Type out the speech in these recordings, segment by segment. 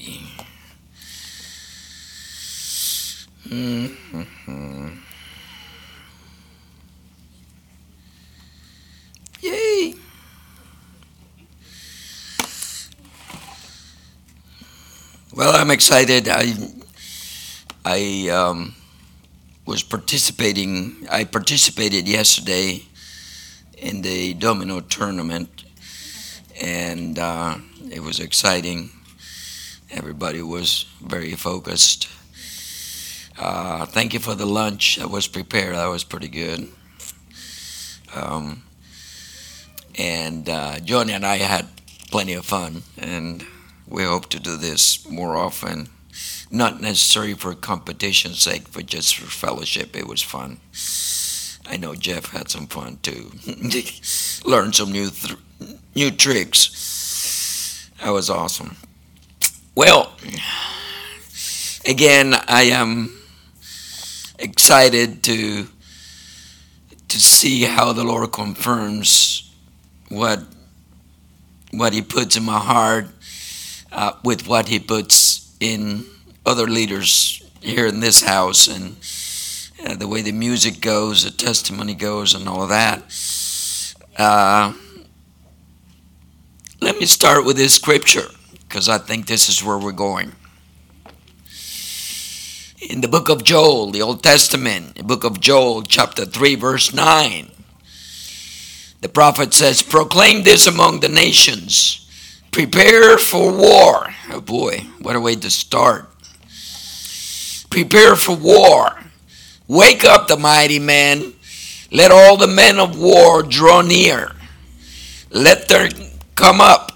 Yay. Well, I'm excited. I was participating. I participated yesterday in the domino tournament, and it was exciting. Everybody was very focused. Thank you for the lunch that was prepared. That was pretty good. Um, and Johnny and I had plenty of fun, and we hope to do this more often. Not necessarily for competition's sake, but just for fellowship. It was fun. I know Jeff had some fun too. Learned some new tricks. That was awesome. Well, again, I am excited to see how the Lord confirms what He puts in my heart with what He puts in other leaders here in this house, and the way the music goes, the testimony goes, and all of that. Let me start with this scripture, because I think this is where we're going. In the book of Joel, the Old Testament, the book of Joel, chapter 3, verse 9, the prophet says, "Proclaim this among the nations. Prepare for war." Oh boy, what a way to start. Prepare for war. Wake up the mighty men. Let all the men of war draw near. Let them come up.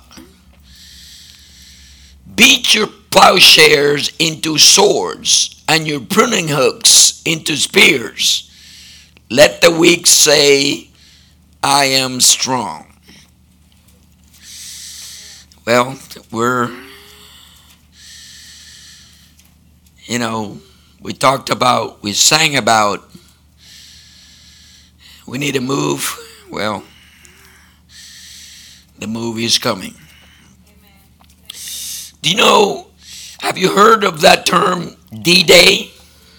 Beat your plowshares into swords and your pruning hooks into spears. Let the weak say, "I am strong." Well, we sang about, we need to move. Well, the move is coming. Do you know, have you heard of that term, D-Day?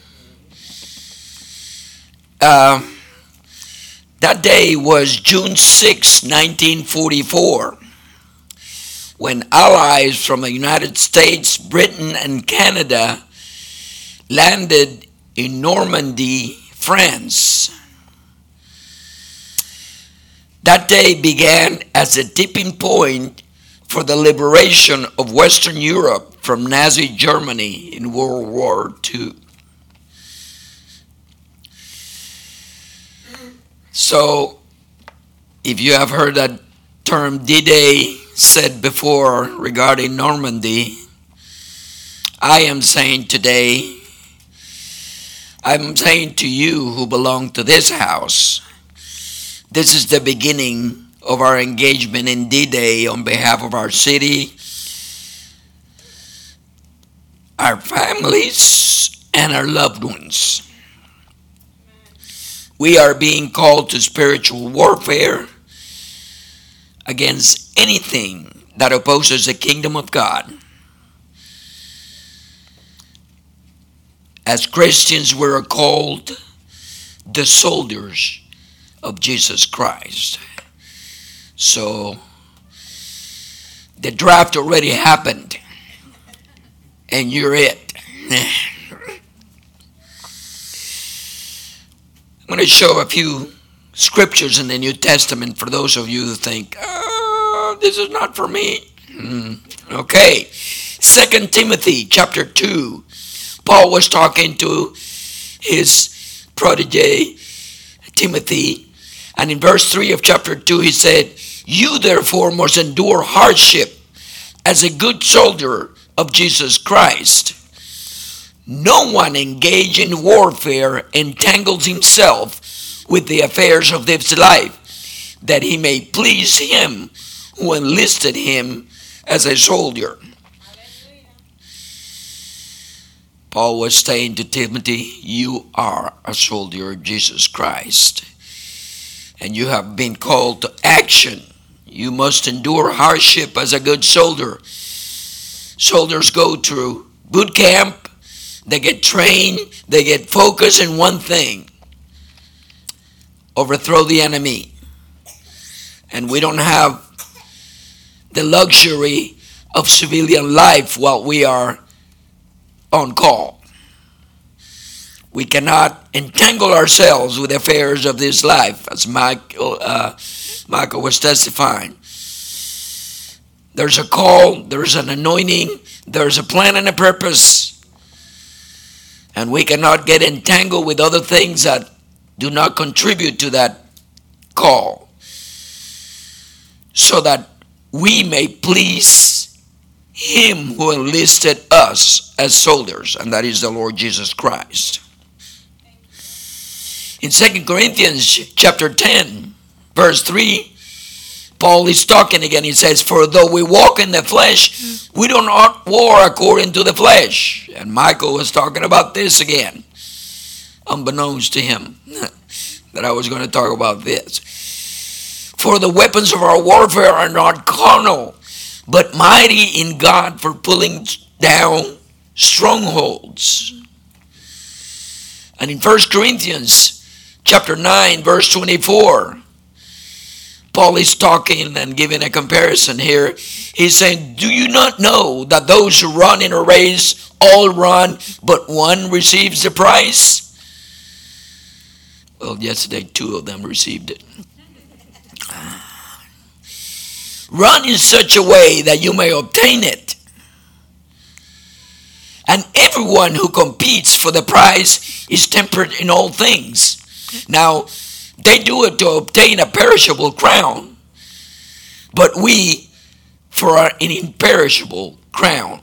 That day was June 6, 1944, when allies from the United States, Britain, and Canada landed in Normandy, France. That day began as a tipping point for the liberation of Western Europe from Nazi Germany in World War II. So, if you have heard that term D-Day said before regarding Normandy, I'm saying to you who belong to this house, this is the beginning of our engagement in D-Day on behalf of our city, our families, and our loved ones. We are being called to spiritual warfare against anything that opposes the kingdom of God. As Christians, we are called the soldiers of Jesus Christ. So, the draft already happened, and you're it. I'm going to show a few scriptures in the New Testament for those of you who think, "Oh, this is not for me." Okay, 2 Timothy chapter 2. Paul was talking to his protege, Timothy, and in verse 3 of chapter 2 he said, "You therefore must endure hardship as a good soldier of Jesus Christ. No one engaged in warfare entangles himself with the affairs of this life, that he may please him who enlisted him as a soldier." Paul was saying to Timothy, you are a soldier of Jesus Christ, and you have been called to action. You must endure hardship as a good soldier. Soldiers go through boot camp. They get trained. They get focused in one thing: overthrow the enemy. And we don't have the luxury of civilian life while we are on call. We cannot entangle ourselves with the affairs of this life, as Michael was testifying. There's a call, there's an anointing, there's a plan and a purpose. And we cannot get entangled with other things that do not contribute to that call, so that we may please Him who enlisted us as soldiers, and that is the Lord Jesus Christ. In 2 Corinthians chapter 10, verse 3, Paul is talking again. He says, "For though we walk in the flesh, we do not war according to the flesh." And Michael was talking about this again, unbeknownst to him, that I was going to talk about this. "For the weapons of our warfare are not carnal, but mighty in God for pulling down strongholds." And in 1 Corinthians chapter 9, verse 24, Paul is talking and giving a comparison here. He's saying, "Do you not know that those who run in a race all run, but one receives the prize?" Well, yesterday 2 of them received it. "Run in such a way that you may obtain it. And everyone who competes for the prize is temperate in all things." Now, they do it to obtain a perishable crown, but we for an imperishable crown.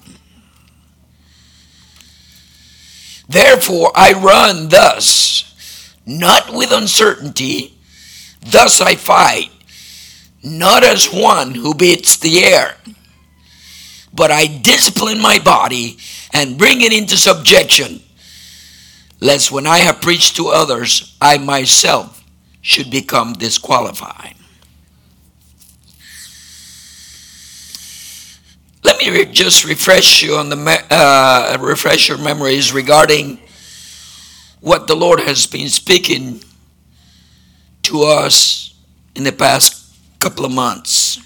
"Therefore I run thus, not with uncertainty, thus I fight, not as one who beats the air, but I discipline my body and bring it into subjection, lest when I have preached to others, I myself should become disqualified." Let me just refresh you on refresh your memories regarding what the Lord has been speaking to us in the past couple of months.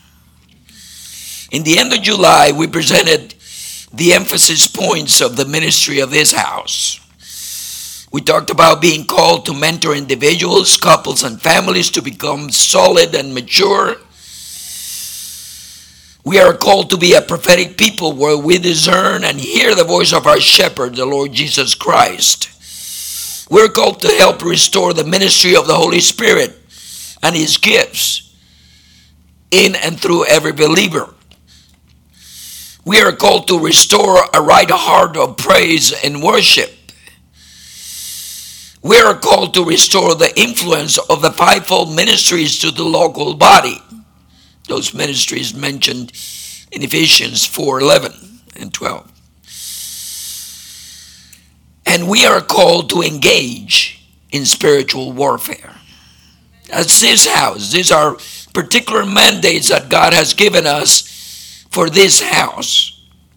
In the end of July, we presented the emphasis points of the ministry of this house. We talked about being called to mentor individuals, couples, and families to become solid and mature. We are called to be a prophetic people where we discern and hear the voice of our shepherd, the Lord Jesus Christ. We're called to help restore the ministry of the Holy Spirit and His gifts in and through every believer. We are called to restore a right heart of praise and worship. We are called to restore the influence of the fivefold ministries to the local body. Those ministries mentioned in Ephesians 4:11 and 12. And we are called to engage in spiritual warfare. That's this house. These are particular mandates that God has given us for this house.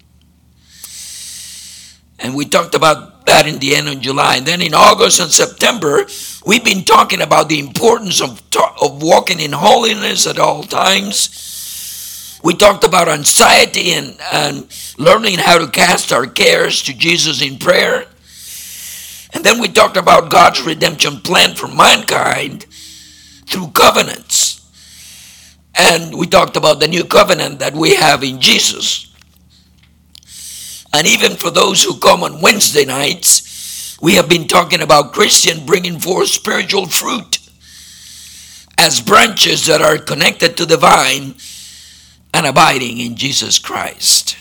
And we talked about that in the end of July. And then in August and September, we've been talking about the importance of walking in holiness at all times. We talked about anxiety and learning how to cast our cares to Jesus in prayer. And then we talked about God's redemption plan for mankind through covenants. And we talked about the new covenant that we have in Jesus. And even for those who come on Wednesday nights, we have been talking about Christians bringing forth spiritual fruit as branches that are connected to the vine and abiding in Jesus Christ.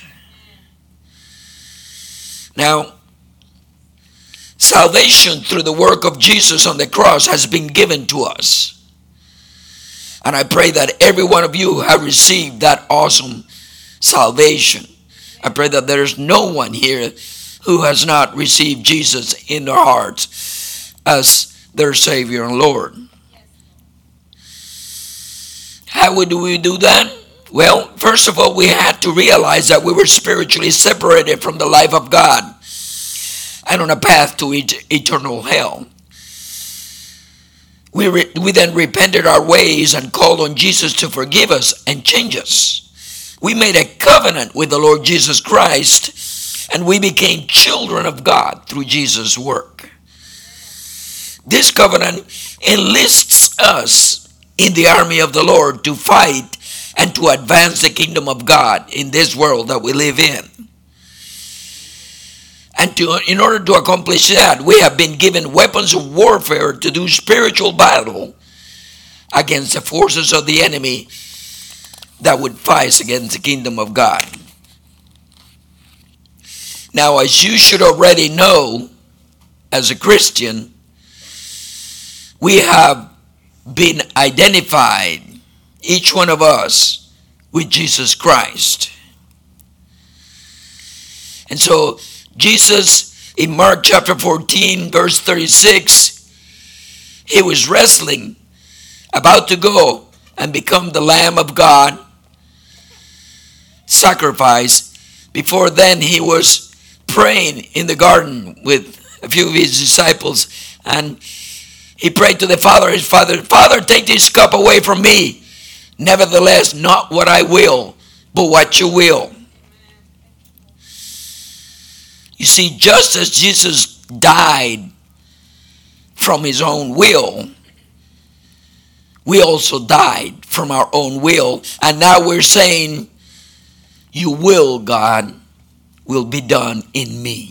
Now, salvation through the work of Jesus on the cross has been given to us. And I pray that every one of you have received that awesome salvation. I pray that there is no one here who has not received Jesus in their hearts as their Savior and Lord. How do we do that? Well, first of all, we had to realize that we were spiritually separated from the life of God and on a path to eternal hell. We then repented our ways and called on Jesus to forgive us and change us. We made a covenant with the Lord Jesus Christ, and we became children of God through Jesus' work. This covenant enlists us in the army of the Lord to fight and to advance the kingdom of God in this world that we live in. And in order to accomplish that, we have been given weapons of warfare to do spiritual battle against the forces of the enemy that would fight against the kingdom of God. Now, as you should already know, as a Christian, we have been identified, each one of us, with Jesus Christ. And so, Jesus, in Mark chapter 14, verse 36, he was wrestling, about to go and become the Lamb of God, sacrifice. Before then, he was praying in the garden with a few of his disciples, and he prayed to the Father, his Father, Father, take this cup away from me. Nevertheless, not what I will, but what you will. You see, just as Jesus died from his own will, we also died from our own will. And now we're saying, your will, God, will be done in me.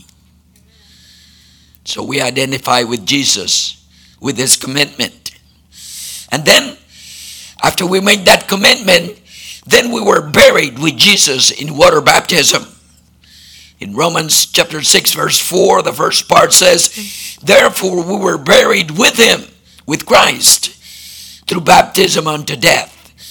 So we identify with Jesus, with this commitment. And then, after we made that commitment, then we were buried with Jesus in water baptism. In Romans chapter 6, verse 4, the first part says, therefore we were buried with him, with Christ, through baptism unto death.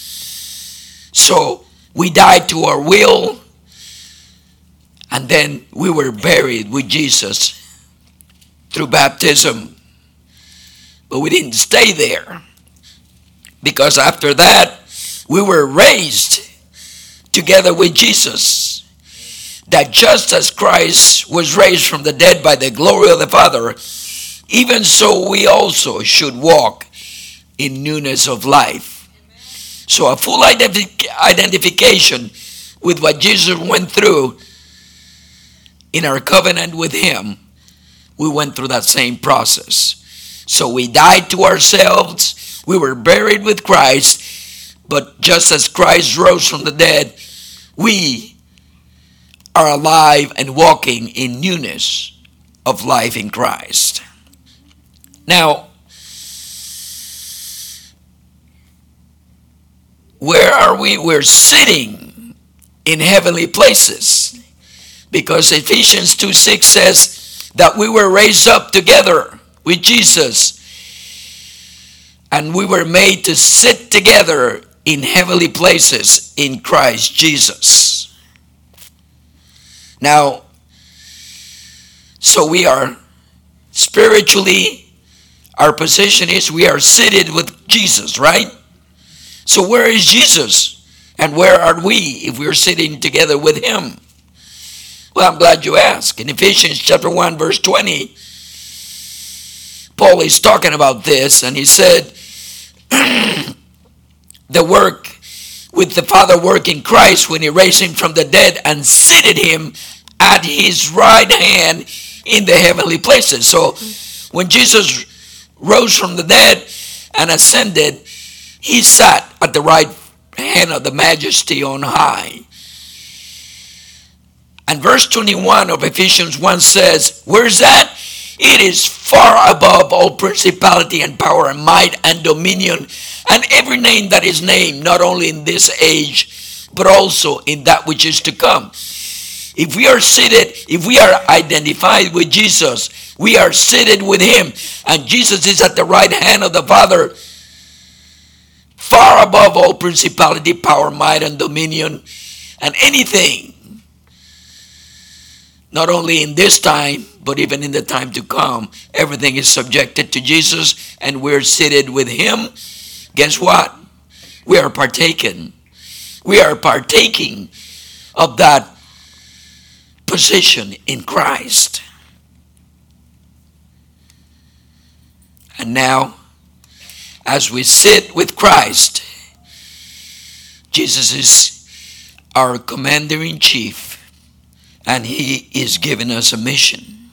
So we died to our will, and then we were buried with Jesus through baptism. But we didn't stay there, because after that, we were raised together with Jesus. That just as Christ was raised from the dead by the glory of the Father, even so we also should walk in newness of life. So a full identification with what Jesus went through in our covenant with him, we went through that same process. So we died to ourselves, we were buried with Christ, but just as Christ rose from the dead, we are alive and walking in newness of life in Christ. Now, where are we? We're sitting in heavenly places, because Ephesians 2:6 says that we were raised up together with Jesus, and we were made to sit together in heavenly places in Christ Jesus. Now, so we are spiritually, our position is we are seated with Jesus, right? So where is Jesus? And where are we if we're sitting together with him? Well, I'm glad you asked. In Ephesians chapter 1, verse 20, Paul is talking about this, and he said, the work with the Father work in Christ when he raised him from the dead and seated him at his right hand in the heavenly places. So when Jesus rose from the dead and ascended, he sat at the right hand of the Majesty on high. And verse 21 of Ephesians 1 says, where's that? It is far above all principality and power and might and dominion and every name that is named, not only in this age, but also in that which is to come. If we are seated, if we are identified with Jesus, we are seated with him, and Jesus is at the right hand of the Father, far above all principality, power, might, and dominion, and anything, not only in this time, but even in the time to come. Everything is subjected to Jesus, and we're seated with him. Guess what? We are partaken. We are partaking of that position in Christ. And now, as we sit with Christ, Jesus is our commander-in-chief, and he is giving us a mission.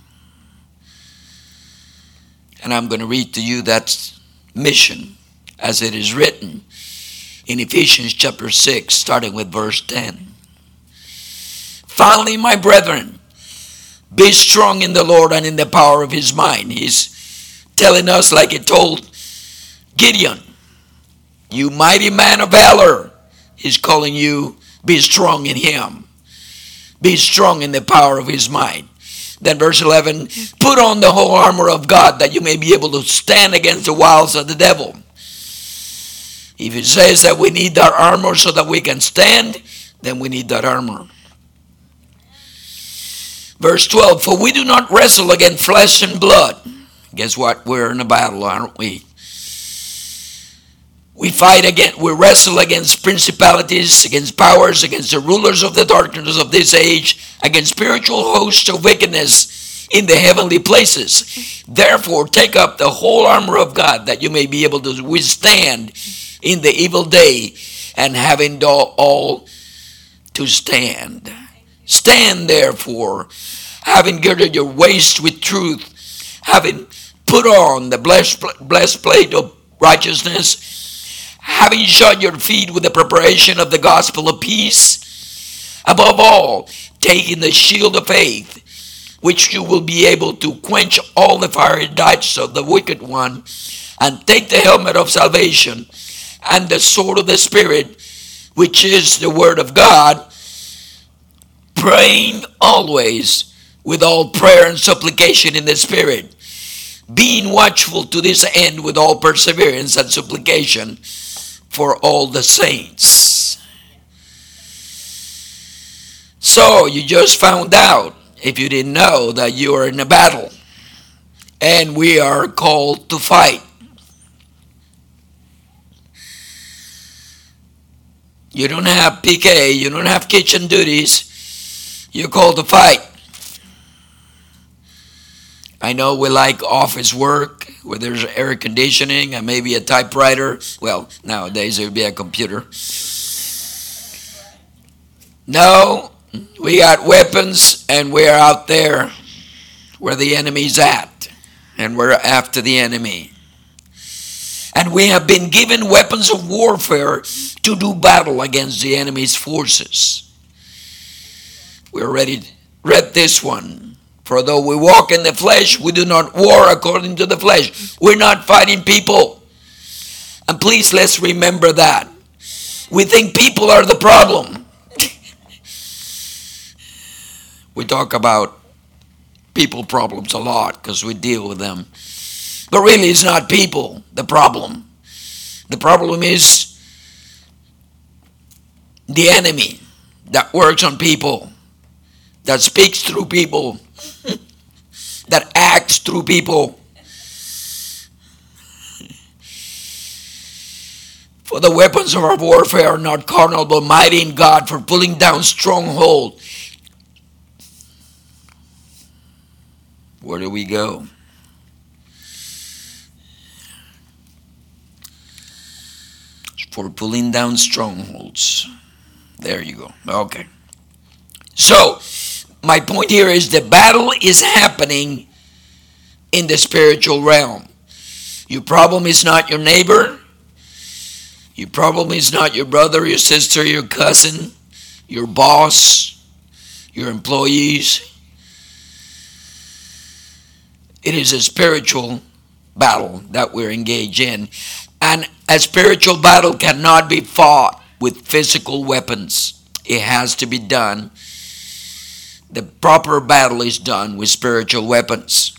And I'm going to read to you that mission as it is written in Ephesians chapter 6, starting with verse 10. Finally, my brethren, be strong in the Lord and in the power of his might. He's telling us, like he told Gideon, you mighty man of valor. He's calling you, be strong in him. Be strong in the power of his might. Then verse 11, put on the whole armor of God that you may be able to stand against the wiles of the devil. If it says that we need that armor so that we can stand, then we need that armor. Verse 12, for we do not wrestle against flesh and blood. Guess what? We're in a battle, aren't we? We wrestle against principalities, against powers, against the rulers of the darkness of this age, against spiritual hosts of wickedness in the heavenly places. Therefore, take up the whole armor of God that you may be able to withstand in the evil day, and having done all to stand. Stand therefore, having girded your waist with truth, having put on the blessed plate of righteousness, having shod your feet with the preparation of the gospel of peace, above all, taking the shield of faith, which you will be able to quench all the fiery darts of the wicked one, and take the helmet of salvation, and the sword of the Spirit, which is the word of God, praying always with all prayer and supplication in the Spirit, being watchful to this end with all perseverance and supplication for all the saints. So you just found out, if you didn't know, that you are in a battle, and we are called to fight. You don't have PK, you don't have kitchen duties. You're called to fight. I know we like office work where there's air conditioning and maybe a typewriter. Well, nowadays it would be a computer. No, we got weapons and we're out there where the enemy's at. And we're after the enemy. And we have been given weapons of warfare to do battle against the enemy's forces. We already read this one. For though we walk in the flesh, we do not war according to the flesh. We're not fighting people. And please, let's remember that. We think people are the problem. We talk about people problems a lot because we deal with them. But really, it's not people, the problem. The problem is the enemy that works on people, that speaks through people, that acts through people. For the weapons of our warfare are not carnal, but mighty in God for pulling down stronghold. Where do we go? For pulling down strongholds. There you go. Okay. So, my point here is the battle is happening in the spiritual realm. Your problem is not your neighbor. Your problem is not your brother, your sister, your cousin, your boss, your employees. It is a spiritual battle that we're engaged in. And a spiritual battle cannot be fought with physical weapons. It has to be done. The proper battle is done with spiritual weapons.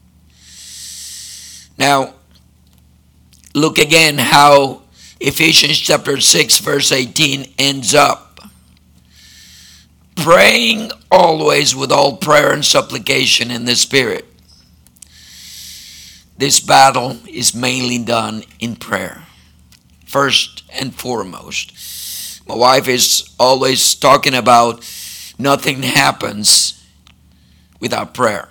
Now, look again how Ephesians chapter 6 verse 18 ends up. Praying always with all prayer and supplication in the Spirit. This battle is mainly done in prayer, first and foremost. My wife is always talking about nothing happens without prayer.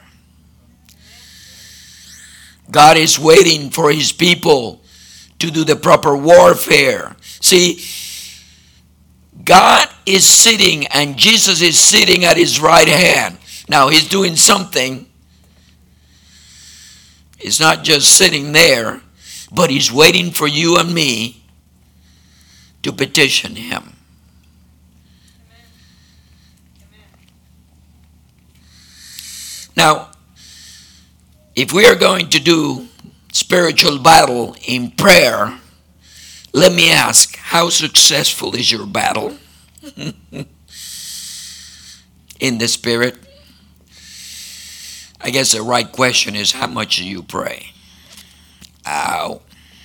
God is waiting for his people to do the proper warfare. See, God is sitting and Jesus is sitting at his right hand. Now he's doing something. He's not just sitting there, but he's waiting for you and me to petition him. Now, if we are going to do spiritual battle in prayer, let me ask, how successful is your battle in the Spirit? I guess the right question is, how much do you pray? Ow.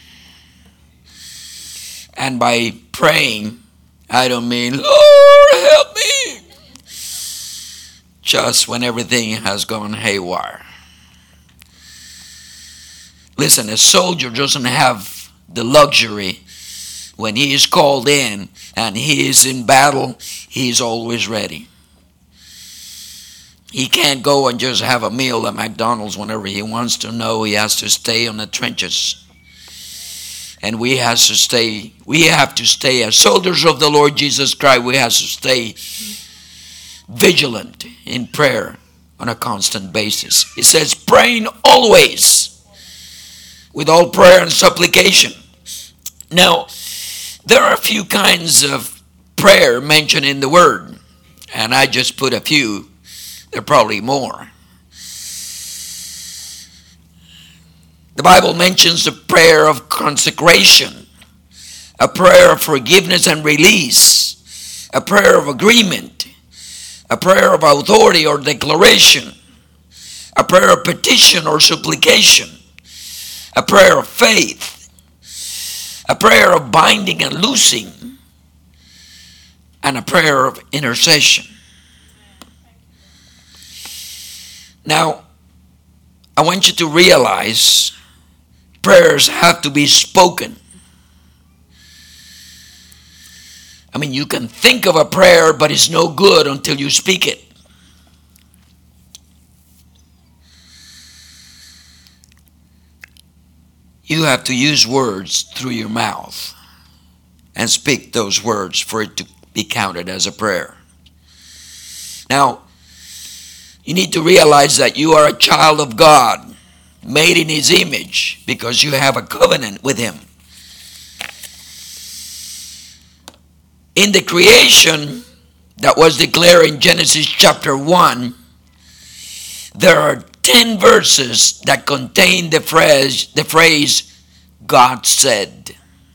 And by praying, I don't mean, Lord, help me, just when everything has gone haywire. Listen, a soldier doesn't have the luxury when he is called in and he is in battle, he is always ready. He can't go and just have a meal at McDonald's whenever he wants to. No, he has to stay on the trenches. And we have to stay as soldiers of the Lord Jesus Christ. We have to stay vigilant in prayer on a constant basis. It says praying always with all prayer and supplication. Now, there are a few kinds of prayer mentioned in the Word, and I just put a few. There are probably more. The Bible mentions the prayer of consecration, a prayer of forgiveness and release, a prayer of agreement, a prayer of authority or declaration, a prayer of petition or supplication, a prayer of faith, a prayer of binding and loosing, and a prayer of intercession. Now, I want you to realize prayers have to be spoken. I mean, you can think of a prayer, but it's no good until you speak it. You have to use words through your mouth and speak those words for it to be counted as a prayer. Now, you need to realize that you are a child of God, made in his image, because you have a covenant with him. In the creation that was declared in Genesis chapter 1, there are 10 verses that contain the phrase God said.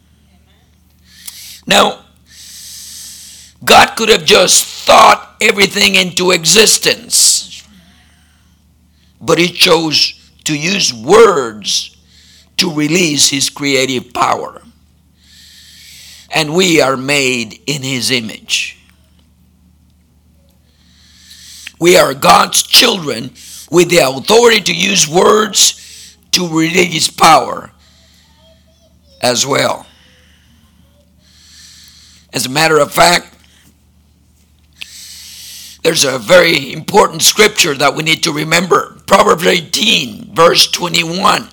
Now, God could have just thought everything into existence, but he chose to use words to release his creative power. And we are made in his image. We are God's children with the authority to use words to release power as well. As a matter of fact, there's a very important scripture that we need to remember. Proverbs 18, verse 21.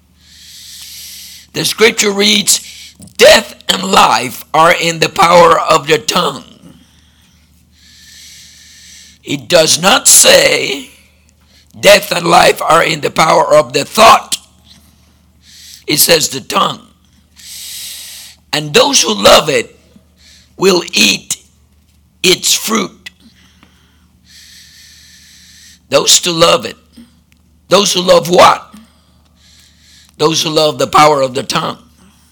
The scripture reads, "Death and life are in the power of the tongue." It does not say death and life are in the power of the thought. It says the tongue. And those who love it will eat its fruit. Those who love it. Those who love what? Those who love the power of the tongue.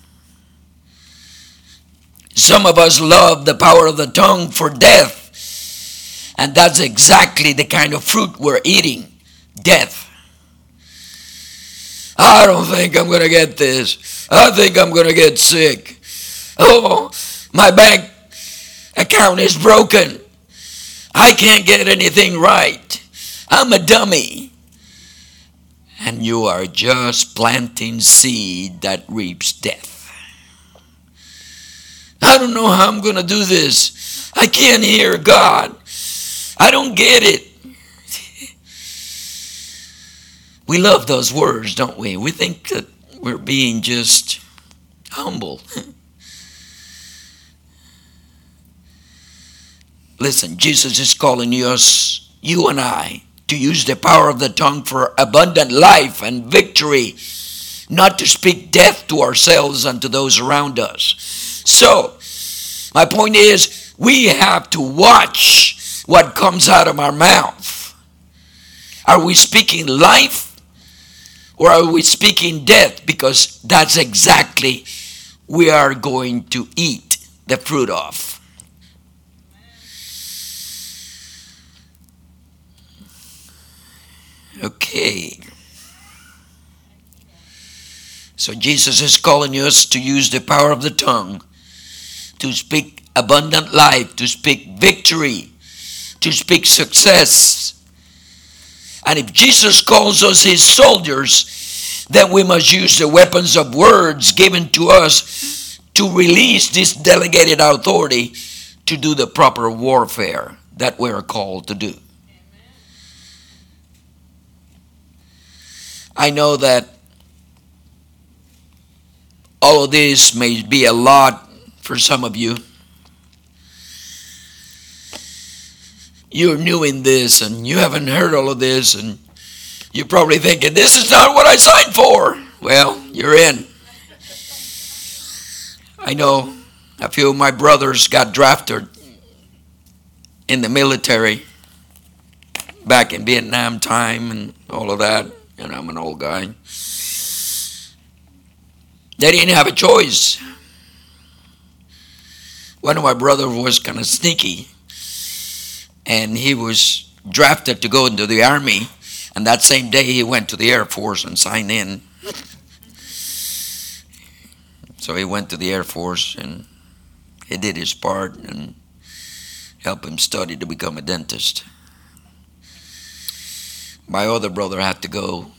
Some of us love the power of the tongue for death. And that's exactly the kind of fruit we're eating. Death. I don't think I'm going to get this. I think I'm going to get sick. Oh, my bank account is broken. I can't get anything right. I'm a dummy. And you are just planting seed that reaps death. I don't know how I'm going to do this. I can't hear God. I don't get it. We love those words, don't we? We think that we're being just humble. Listen, Jesus is calling us, you and I, to use the power of the tongue for abundant life and victory, not to speak death to ourselves and to those around us. So, my point is, we have to watch what comes out of our mouth. Are we speaking life or are we speaking death? Because that's exactly we are going to eat the fruit of. Okay. So Jesus is calling us to use the power of the tongue to speak abundant life, to speak victory, to speak success. And if Jesus calls us his soldiers, then we must use the weapons of words given to us to release this delegated authority to do the proper warfare that we are called to do. I know that all of this may be a lot for some of you. You're new in this and you haven't heard all of this and you're probably thinking, this is not what I signed for. Well, you're in. I know a few of my brothers got drafted in the military back in Vietnam time and all of that. And I'm an old guy. They didn't have a choice. One of my brothers was kind of sneaky. And he was drafted to go into the army. And that same day he went to the Air Force and signed in. So he went to the Air Force and he did his part and helped him study to become a dentist. My other brother had to go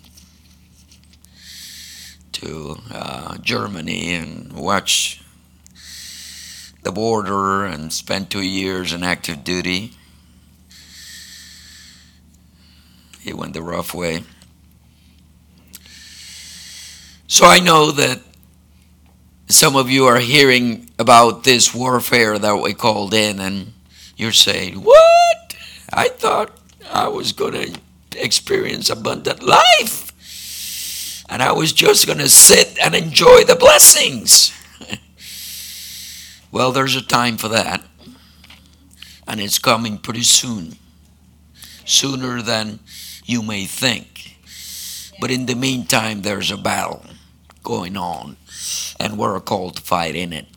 to Germany and watch the border and spend 2 years in active duty. He went the rough way. So I know that some of you are hearing about this warfare that we called in and you're saying, what? I thought I was going to experience abundant life. And I was just going to sit and enjoy the blessings. Well, there's a time for that. And it's coming pretty soon. Sooner than you may think. But in the meantime, there's a battle going on. And we're called to fight in it.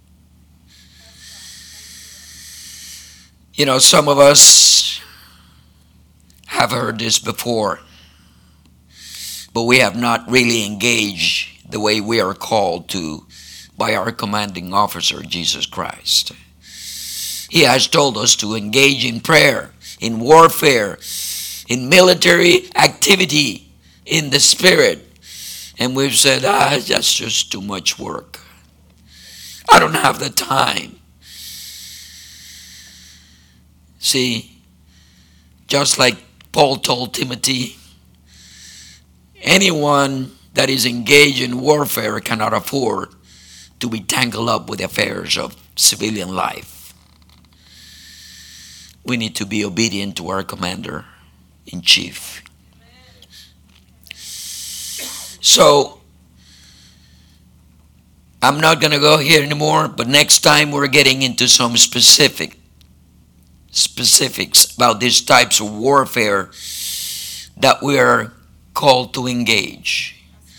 You know, some of us have heard this before, but we have not really engaged the way we are called to by our commanding officer, Jesus Christ. He has told us to engage in prayer, in warfare, in military activity, in the spirit. And we've said, that's just too much work. I don't have the time. See, just like Paul told Timothy, anyone that is engaged in warfare cannot afford to be tangled up with affairs of civilian life. We need to be obedient to our commander-in-chief. So, I'm not going to go here anymore, but next time we're getting into some specifics about these types of warfare that we are called to engage.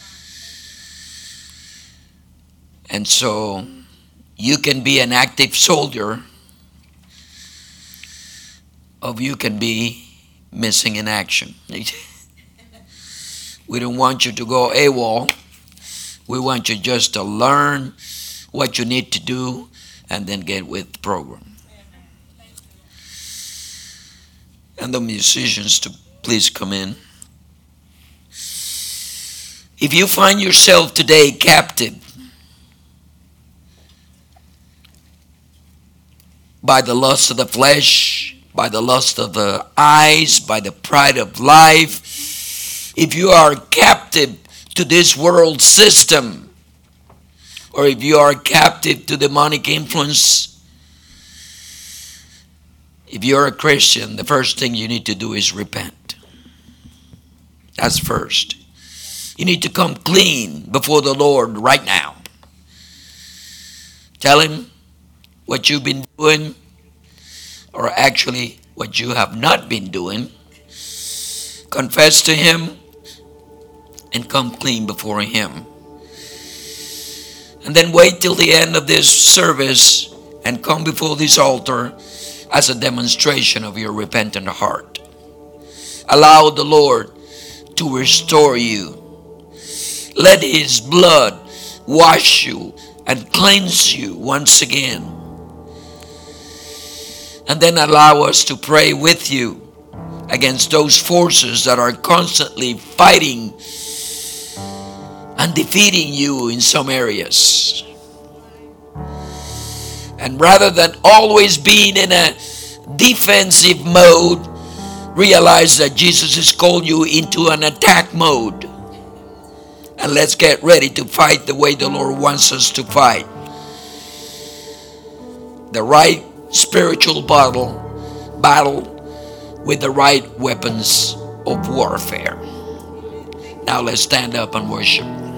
And so you can be an active soldier, or you can be missing in action. We don't want you to go AWOL. We want you just to learn what you need to do and then get with the program. And the musicians to please come in. If you find yourself today captive by the lust of the flesh, by the lust of the eyes, by the pride of life, if you are captive to this world system, or if you are captive to demonic influence, if you're a Christian, the first thing you need to do is repent. That's first. You need to come clean before the Lord right now. Tell Him what you've been doing, or actually what you have not been doing. Confess to Him and come clean before Him. And then wait till the end of this service and come before this altar as a demonstration of your repentant heart. Allow the Lord to restore you. Let His blood wash you and cleanse you once again. And then allow us to pray with you against those forces that are constantly fighting and defeating you in some areas. And rather than always being in a defensive mode, realize that Jesus has called you into an attack mode. And let's get ready to fight the way the Lord wants us to fight. The right spiritual battle with the right weapons of warfare. Now let's stand up and worship.